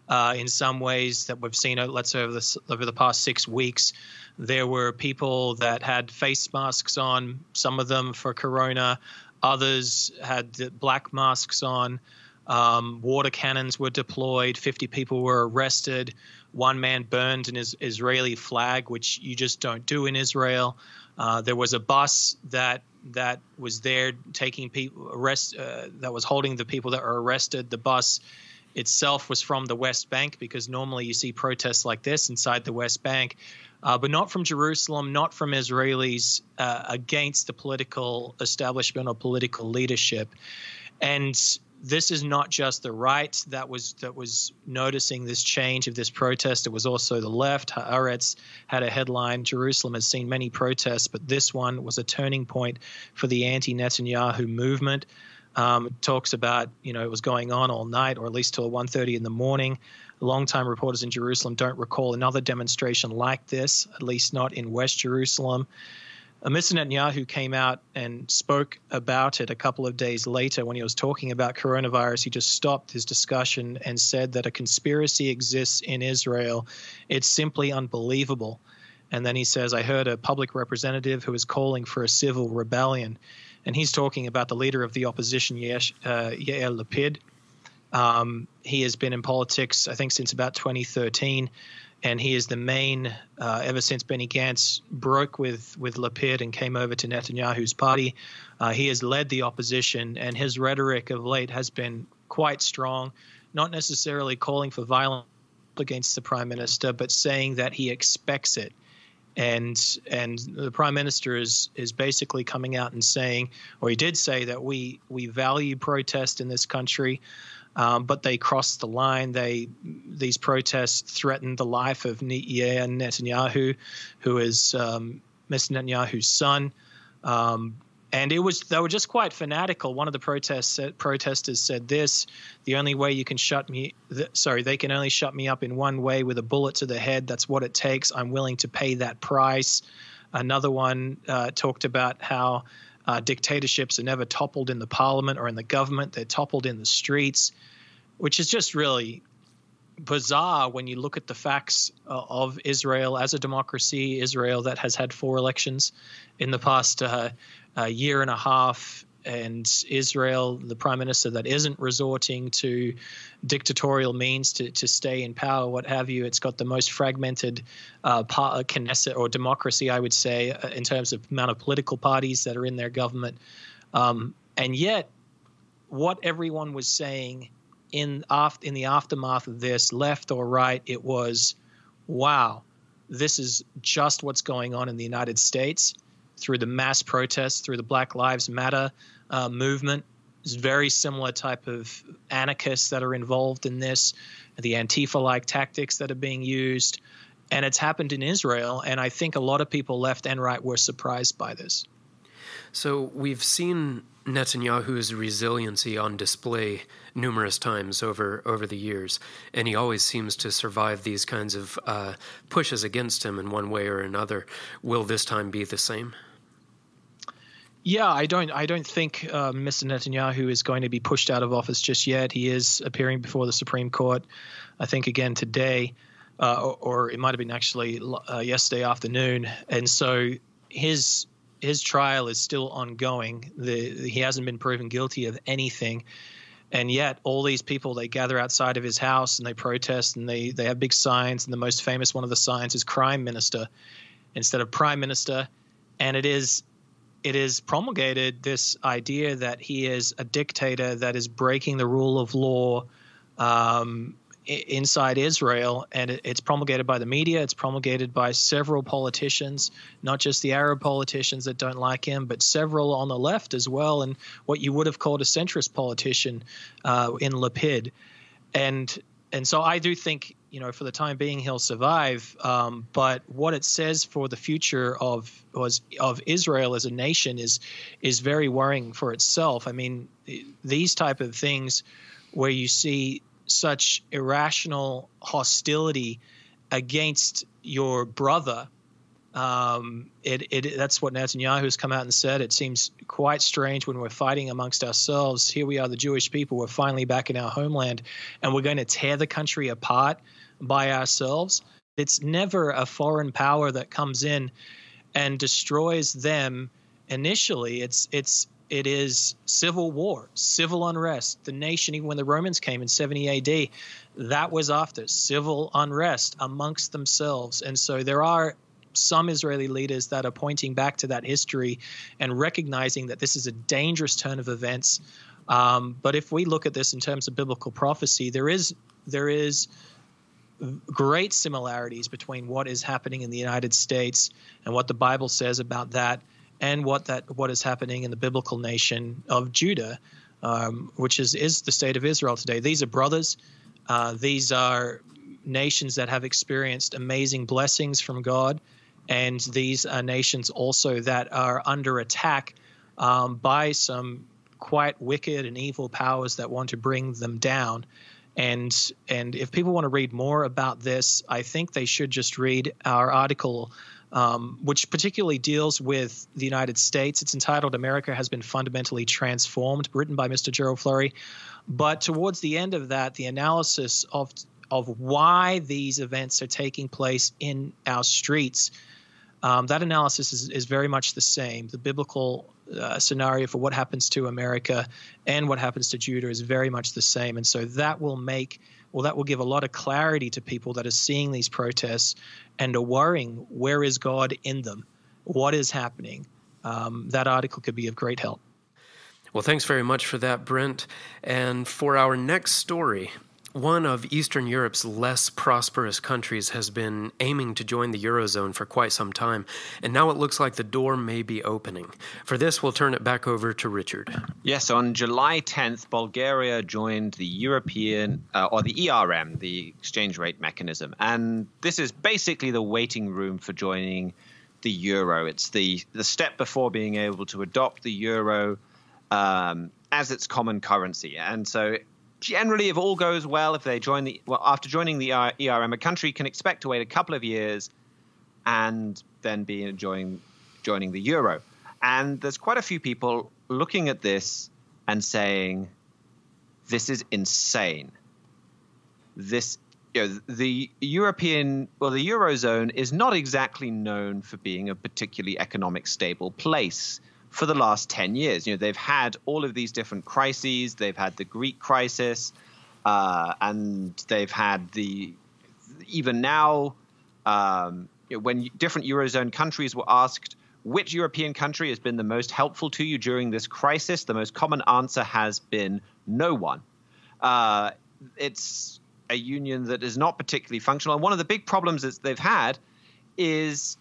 uh, in some ways that we've seen, let's say over the, over the past six weeks. There were people that had face masks on, some of them for corona. Others had the black masks on. Um, water cannons were deployed. fifty people were arrested. One man burned an is- Israeli flag, which you just don't do in Israel. Uh, there was a bus that that was there taking people arrest uh, that was holding the people that were arrested. The bus itself was from the West Bank, because normally you see protests like this inside the West Bank, uh, but not from Jerusalem, not from Israelis uh, against the political establishment or political leadership. And this is not just the right that was that was noticing this change of this protest. It was also the left. Haaretz had a headline, "Jerusalem has seen many protests, but this one was a turning point for the anti-Netanyahu movement." Um, it talks about, you know, it was going on all night, or at least till one thirty in the morning. Longtime reporters in Jerusalem don't recall another demonstration like this, at least not in West Jerusalem. Mister Netanyahu came out and spoke about it a couple of days later when he was talking about coronavirus. He just stopped his discussion and said that a conspiracy exists in Israel. It's simply unbelievable. And then he says, I heard a public representative who is calling for a civil rebellion. And he's talking about the leader of the opposition, Yair uh, Yair Lapid. Um, he has been in politics, I think, since about twenty thirteen. And he is the main, uh, ever since Benny Gantz broke with, with Lapid and came over to Netanyahu's party, uh, he has led the opposition, and his rhetoric of late has been quite strong, not necessarily calling for violence against the prime minister, but saying that he expects it. And and the prime minister is is basically coming out and saying, or he did say, that we, we value protest in this country. Um, but they crossed the line. They these protests threatened the life of Yair Netanyahu, who is um, Mister Netanyahu's son, um, and it was they were just quite fanatical. One of the protests protesters said this: "The only way you can shut me, th- sorry, they can only shut me up in one way, with a bullet to the head. That's what it takes. I'm willing to pay that price." Another one uh, talked about how Uh, dictatorships are never toppled in the parliament or in the government. They're toppled in the streets, which is just really bizarre when you look at the facts uh, of Israel as a democracy, Israel that has had four elections in the past uh, uh, year and a half, and Israel, the prime minister that isn't resorting to dictatorial means to, to stay in power, what have you. It's got the most fragmented uh, par- Knesset or democracy, I would say, uh, in terms of amount of political parties that are in their government. Um, and yet, what everyone was saying in, af- in the aftermath of this, left or right, it was, wow, this is just what's going on in the United States. Through the mass protests, through the Black Lives Matter uh, movement. It's very similar type of anarchists that are involved in this, the Antifa-like tactics that are being used. And it's happened in Israel, and I think a lot of people, left and right, were surprised by this. So we've seen Netanyahu's resiliency on display numerous times over, over the years, and he always seems to survive these kinds of uh, pushes against him in one way or another. Will this time be the same? Yeah, I don't. I don't think uh, Mister Netanyahu is going to be pushed out of office just yet. He is appearing before the Supreme Court, I think again today, uh, or, or it might have been actually uh, yesterday afternoon. And so his his trial is still ongoing. The, he hasn't been proven guilty of anything, and yet all these people, they gather outside of his house and they protest, and they they have big signs. And the most famous one of the signs is "Crime Minister" instead of Prime Minister, and it is. It is promulgated this idea that he is a dictator that is breaking the rule of law um, I- inside Israel, and it, it's promulgated by the media. It's promulgated by several politicians, not just the Arab politicians that don't like him, but several on the left as well, and what you would have called a centrist politician uh, in Lapid. And and so I do think, you know, for the time being, he'll survive. Um, but what it says for the future of was of Israel as a nation is is very worrying for itself. I mean, these type of things where you see such irrational hostility against your brother Um, it, it, that's what Netanyahu has come out and said. It seems quite strange when we're fighting amongst ourselves. Here we are, the Jewish people. We're finally back in our homeland, and we're going to tear the country apart by ourselves. It's never a foreign power that comes in and destroys them initially. It's it's it is civil war, civil unrest. The nation, even when the Romans came in seventy A D, that was after civil unrest amongst themselves. And so there are some Israeli leaders that are pointing back to that history and recognizing that this is a dangerous turn of events. Um, but if we look at this in terms of biblical prophecy, there is there is great similarities between what is happening in the United States and what the Bible says about that, and what that what is happening in the biblical nation of Judah, um, which is is the state of Israel today. These are brothers. Uh, these are nations that have experienced amazing blessings from God. And these are nations also that are under attack um, by some quite wicked and evil powers that want to bring them down. And and if people want to read more about this, I think they should just read our article, um, which particularly deals with the United States. It's entitled "America Has Been Fundamentally Transformed," written by Mister Gerald Flurry. But towards the end of that, the analysis of of why these events are taking place in our streets, Um, that analysis is, is very much the same. The biblical uh, scenario for what happens to America and what happens to Judah is very much the same. And so that will make, well, that will give a lot of clarity to people that are seeing these protests and are worrying, where is God in them? What is happening? Um, that article could be of great help. Well, thanks very much for that, Brent. And for our next story, one of Eastern Europe's less prosperous countries has been aiming to join the Eurozone for quite some time, and now it looks like the door may be opening. For this, we'll turn it back over to Richard. Yes, on July tenth, Bulgaria joined the European, uh, or the E R M, the exchange rate mechanism. And this is basically the waiting room for joining the euro. It's the, the step before being able to adopt the euro um, as its common currency. And so generally, if all goes well, if they join the well after joining the E R M, a country can expect to wait a couple of years and then be enjoying joining the euro. And there's quite a few people looking at this and saying, "This is insane. This, you know, the European, well, the eurozone is not exactly known for being a particularly economic stable place." For the last ten years, you know, they've had all of these different crises. They've had the Greek crisis, uh, and they've had the even now um, you know, when different eurozone countries were asked which European country has been the most helpful to you during this crisis, the most common answer has been no one. Uh, it's a union that is not particularly functional, and one of the big problems that they've had is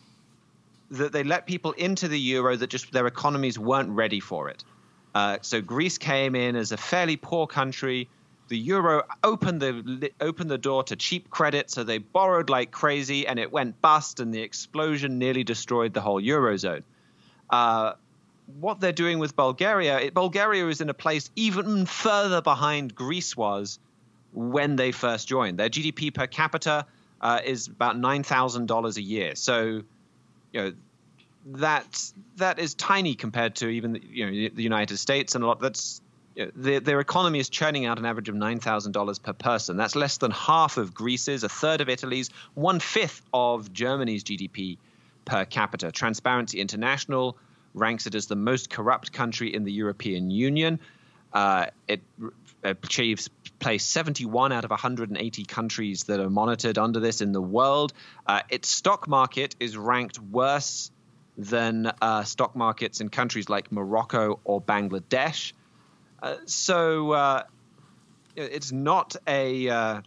that they let people into the euro that just their economies weren't ready for it. Uh, so Greece came in as a fairly poor country. The euro opened the opened the door to cheap credit, so they borrowed like crazy, and it went bust, and the explosion nearly destroyed the whole eurozone. Uh, what they're doing with Bulgaria, it, Bulgaria is in a place even further behind Greece was when they first joined. Their G D P per capita uh, is about nine thousand dollars a year. So you know, that that is tiny compared to even the, you know the United States, and a lot. That's you know, their their economy is churning out an average of nine thousand dollars per person. That's less than half of Greece's, a third of Italy's, one fifth of Germany's G D P per capita. Transparency International ranks it as the most corrupt country in the European Union. Uh, it achieves place seventy-one out of one hundred eighty countries that are monitored under this in the world. Uh, its stock market is ranked worse than uh, stock markets in countries like Morocco or Bangladesh. Uh, so uh, it's not a uh,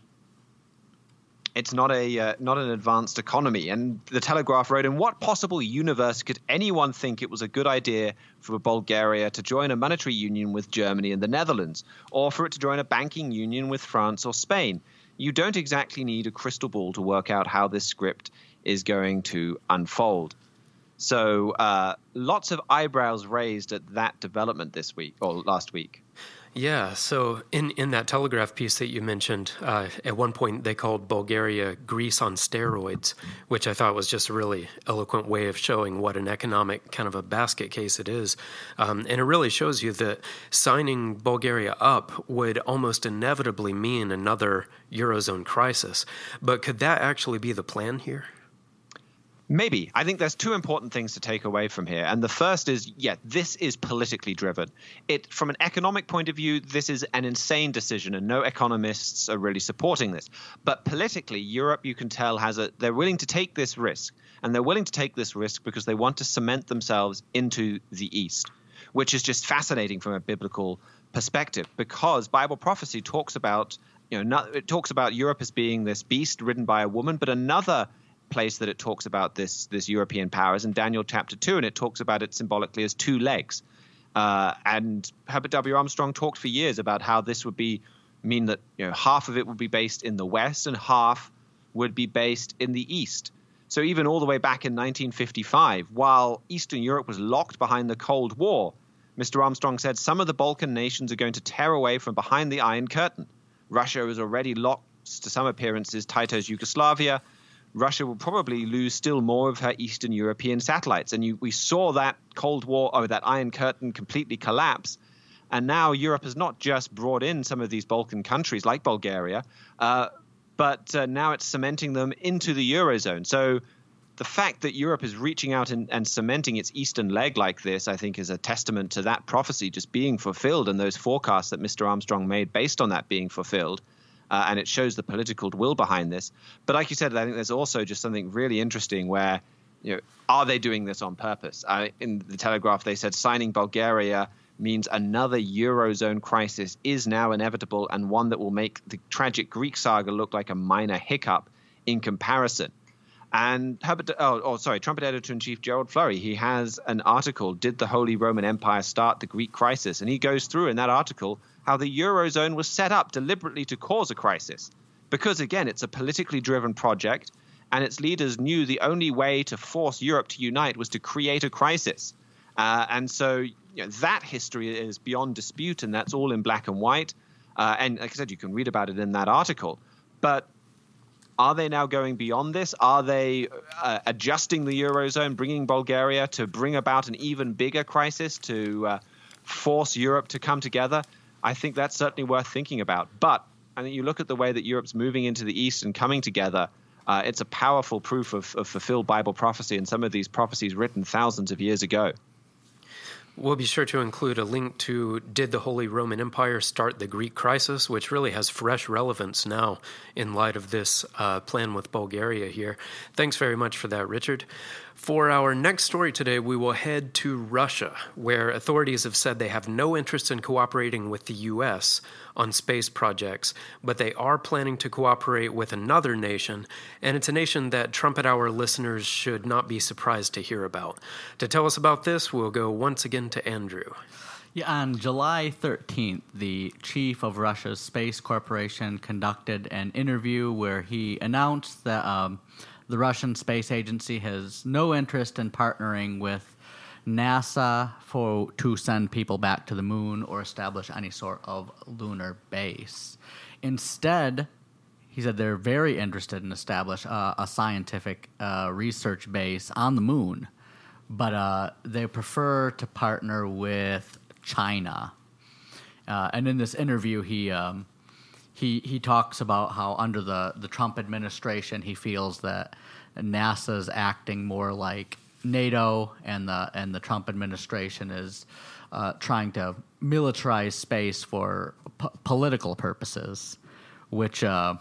it's not a uh, not an advanced economy. And the Telegraph wrote, "In what possible universe could anyone think it was a good idea for Bulgaria to join a monetary union with Germany and the Netherlands, or for it to join a banking union with France or Spain? You don't exactly need a crystal ball to work out how this script is going to unfold." So uh, lots of eyebrows raised at that development this week or last week. Yeah, so in, in that Telegraph piece that you mentioned, uh, at one point they called Bulgaria Greece on steroids, which I thought was just a really eloquent way of showing what an economic kind of a basket case it is. Um, and it really shows you that signing Bulgaria up would almost inevitably mean another Eurozone crisis. But could that actually be the plan here? Maybe. I think there's two important things to take away from here. And the first is, yeah, this is politically driven. It, from an economic point of view, this is an insane decision, and no economists are really supporting this. But politically, Europe, you can tell, has a they're willing to take this risk. And they're willing to take this risk because they want to cement themselves into the East, which is just fascinating from a biblical perspective, because Bible prophecy talks about, you know, not, it talks about Europe as being this beast ridden by a woman, but another place that it talks about this this European power is in Daniel chapter two, and it talks about it symbolically as two legs. Uh, and Herbert W. Armstrong talked for years about how this would be mean that, you know, half of it would be based in the West and half would be based in the East. So even all the way back in nineteen fifty-five, while Eastern Europe was locked behind the Cold War, Mister Armstrong said some of the Balkan nations are going to tear away from behind the Iron Curtain. Russia was already locked to some appearances, Tito's Yugoslavia. Russia will probably lose still more of her Eastern European satellites. And you, we saw that Cold War, or that Iron Curtain, completely collapse. And now Europe has not just brought in some of these Balkan countries like Bulgaria, uh, but uh, now it's cementing them into the Eurozone. So the fact that Europe is reaching out and, and cementing its eastern leg like this, I think, is a testament to that prophecy just being fulfilled, and those forecasts that Mister Armstrong made based on that being fulfilled. Uh, and it shows the political will behind this. But like you said, I think there's also just something really interesting where, you know, are they doing this on purpose? Uh, in the Telegraph, they said signing Bulgaria means another Eurozone crisis is now inevitable, and one that will make the tragic Greek saga look like a minor hiccup in comparison. And Herbert, oh, oh, sorry, Trumpet Editor-in-Chief Gerald Flurry, he has an article, Did the Holy Roman Empire Start the Greek Crisis? And he goes through in that article how the Eurozone was set up deliberately to cause a crisis. Because, again, it's a politically driven project, and its leaders knew the only way to force Europe to unite was to create a crisis. Uh, and so, you know, that history is beyond dispute, and that's all in black and white. Uh, and like I said, you can read about it in that article. But are they now going beyond this? Are they uh, adjusting the Eurozone, bringing Bulgaria to bring about an even bigger crisis, to uh, force Europe to come together? I think that's certainly worth thinking about. But I think you look at the way that Europe's moving into the East and coming together, uh, it's a powerful proof of, of fulfilled Bible prophecy, and some of these prophecies written thousands of years ago. We'll be sure to include a link to Did the Holy Roman Empire Start the Greek Crisis, which really has fresh relevance now in light of this uh, plan with Bulgaria here. Thanks very much for that, Richard. For our next story today, we will head to Russia, where authorities have said they have no interest in cooperating with the U S on space projects, but they are planning to cooperate with another nation, and it's a nation that Trumpet Hour listeners should not be surprised to hear about. To tell us about this, we'll go once again to Andrew. Yeah, on July thirteenth, the chief of Russia's Space Corporation conducted an interview where he announced that um, the Russian Space Agency has no interest in partnering with NASA for to send people back to the moon or establish any sort of lunar base. Instead, he said they're very interested in establish uh, a scientific uh, research base on the moon, but uh, they prefer to partner with China. Uh, and in this interview, he um, he he talks about how under the, the Trump administration, he feels that NASA's acting more like NATO, and the and the Trump administration is uh, trying to militarize space for p- political purposes, which uh,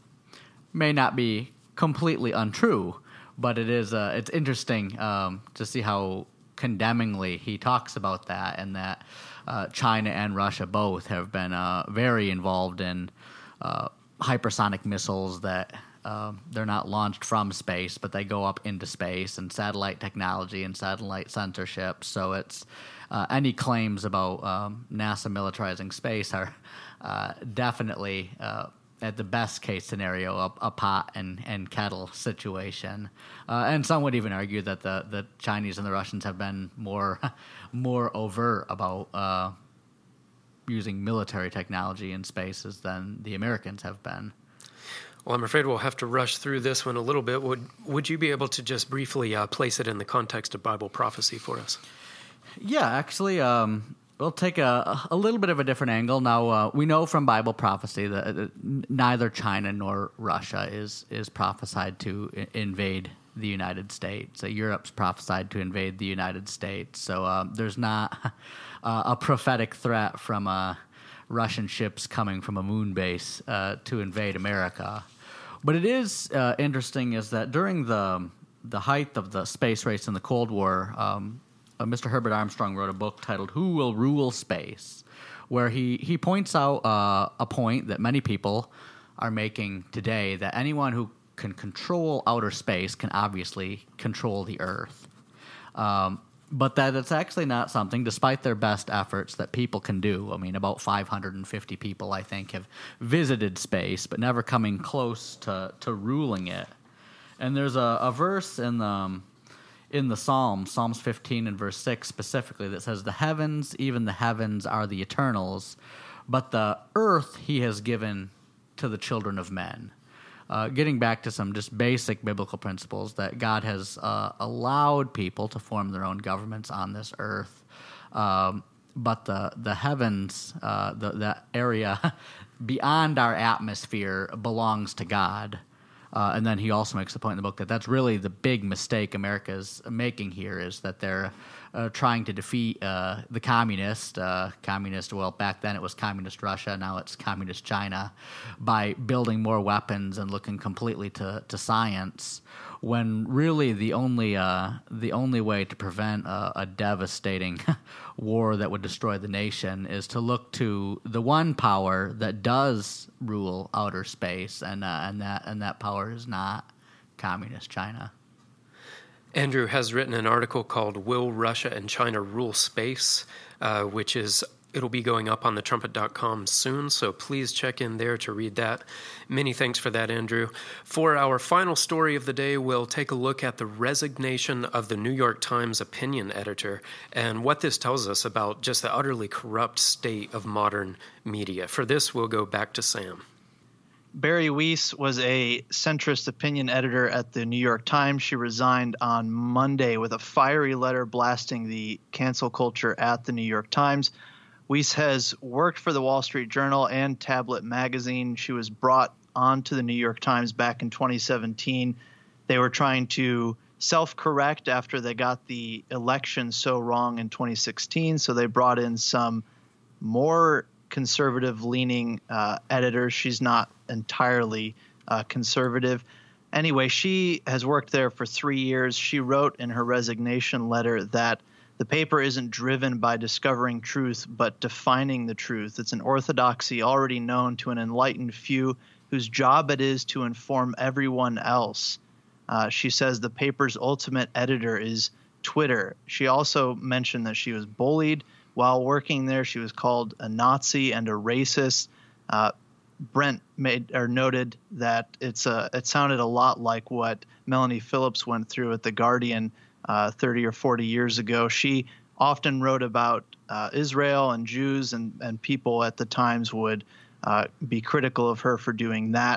may not be completely untrue, but it is uh, it's interesting um, to see how condemningly he talks about that, and that uh, China and Russia both have been uh, very involved in uh, hypersonic missiles that uh, they're not launched from space, but they go up into space, and satellite technology and satellite censorship. So it's uh, any claims about um, NASA militarizing space are uh, definitely uh, at the best case scenario, a, a pot and, and kettle situation. Uh, and some would even argue that the, the Chinese and the Russians have been more more overt about uh, using military technology in spaces than the Americans have been. Well, I'm afraid we'll have to rush through this one a little bit. Would would you be able to just briefly uh, place it in the context of Bible prophecy for us? Yeah, actually, um, we'll take a, a little bit of a different angle. Now, uh, we know from Bible prophecy that, that neither China nor Russia is is prophesied to I- invade the United States. Uh, Europe's prophesied to invade the United States. So um, there's not uh, a prophetic threat from uh, Russian ships coming from a moon base uh, to invade America. But it is uh, interesting is that during the the height of the space race in the Cold War, um, uh, Mister Herbert Armstrong wrote a book titled "Who Will Rule Space?" where he, he points out uh, a point that many people are making today, that anyone who can control outer space can obviously control the Earth. Um, but that it's actually not something, despite their best efforts, that people can do. I mean, about five hundred fifty people, I think, have visited space, but never coming close to, to ruling it. And there's a, a verse in the, um, in the Psalms, Psalms fifteen and verse six specifically, that says, "The heavens, even the heavens, are the Eternal's, but the earth he has given to the children of men." Uh, getting back to some just basic biblical principles, that God has uh, allowed people to form their own governments on this earth, um, but the the heavens, uh, the the area beyond our atmosphere, belongs to God. Uh, and then he also makes the point in the book that that's really the big mistake America's making here, is that they're uh, trying to defeat uh, the communist, uh, communist, well, back then it was communist Russia, now it's communist China, by building more weapons and looking completely to, to science, when really the only uh, the only way to prevent a, a devastating war that would destroy the nation is to look to the one power that does rule outer space, and uh, and that and that power is not communist China. Andrew has written an article called "Will Russia and China Rule Space?" Uh, which is it'll be going up on the trumpet dot com soon, so please check in there to read that. Many thanks for that, Andrew. For our final story of the day, we'll take a look at the resignation of the New York Times opinion editor and what this tells us about just the utterly corrupt state of modern media. For this, we'll go back to Sam. Barry Weiss was a centrist opinion editor at the New York Times. She resigned on Monday with a fiery letter blasting the cancel culture at the New York Times. Weiss has worked for the Wall Street Journal and Tablet Magazine. She was brought onto the New York Times back in twenty seventeen. They were trying to self-correct after they got the election so wrong in twenty sixteen, so they brought in some more conservative-leaning uh, editors. She's not entirely uh, conservative. Anyway, she has worked there for three years. She wrote in her resignation letter that the paper isn't driven by discovering truth, but defining the truth. It's an orthodoxy already known to an enlightened few whose job it is to inform everyone else. Uh, she says the paper's ultimate editor is Twitter. She also mentioned that she was bullied while working there. She was called a Nazi and a racist. Uh, Brent made or noted that it's a, it sounded a lot like what Melanie Phillips went through at The Guardian Uh, thirty or forty years ago. She often wrote about uh, Israel and Jews, and, and people at the Times would uh, be critical of her for doing that.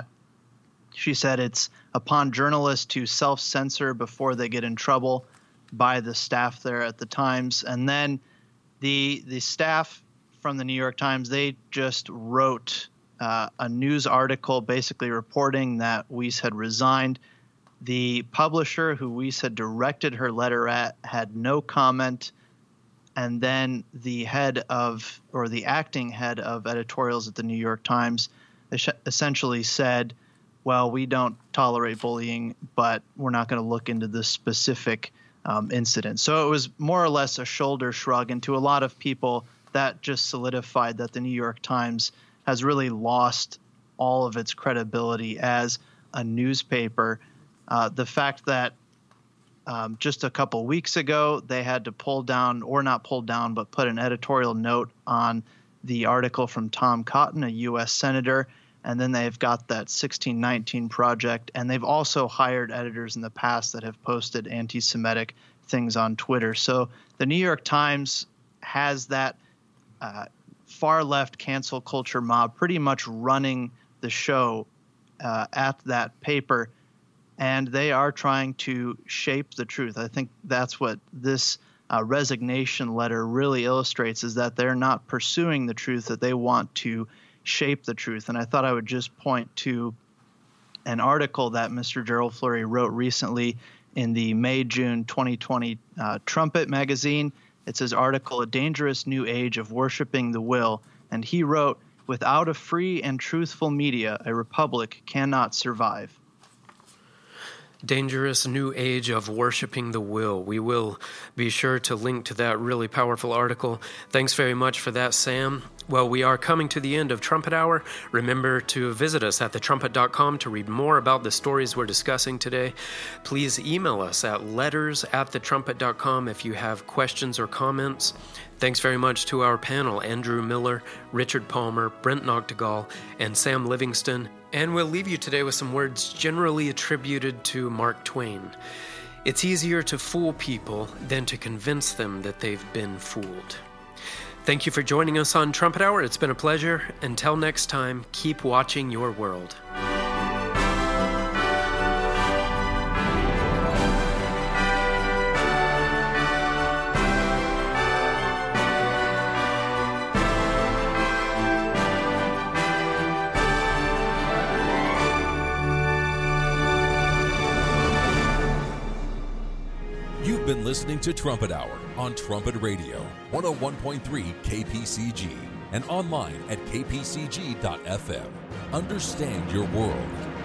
She said it's upon journalists to self-censor before they get in trouble by the staff there at the Times. And then the the staff from the New York Times, they just wrote uh, a news article basically reporting that Weiss had resigned. The publisher who Weiss had directed her letter at had no comment, and then the head of, or the acting head of editorials at the New York Times essentially said, well, we don't tolerate bullying, but we're not going to look into this specific um, incident. So it was more or less a shoulder shrug, and to a lot of people, that just solidified that the New York Times has really lost all of its credibility as a newspaper. Uh, the fact that um, just a couple weeks ago they had to pull down, or not pull down, but put an editorial note on the article from Tom Cotton, a U S senator, and then they've got that sixteen nineteen project, and they've also hired editors in the past that have posted anti-Semitic things on Twitter. So the New York Times has that uh, far left cancel culture mob pretty much running the show uh, at that paper, and they are trying to shape the truth. I think that's what this uh, resignation letter really illustrates, is that they're not pursuing the truth, that they want to shape the truth. And I thought I would just point to an article that Mister Gerald Flurry wrote recently in the May-June twenty twenty uh, Trumpet magazine. It's his article, A Dangerous New Age of Worshiping the Will. And he wrote, "Without a free and truthful media, a republic cannot survive." Dangerous New Age of Worshiping the Will. We will be sure to link to that really powerful article. Thanks very much for that, Sam. Well, we are coming to the end of Trumpet Hour. Remember to visit us at the trumpet dot com to read more about the stories we're discussing today. Please email us at letters at the trumpet dot com if you have questions or comments. Thanks very much to our panel, Andrew Miller, Richard Palmer, Brent Noctegal, and Sam Livingston. And we'll leave you today with some words generally attributed to Mark Twain. It's easier to fool people than to convince them that they've been fooled. Thank you for joining us on Trumpet Hour. It's been a pleasure. Until next time, keep watching your world. You've been listening to Trumpet Hour on Trumpet Radio, one oh one point three K P C G, and online at k p c g dot f m. Understand your world.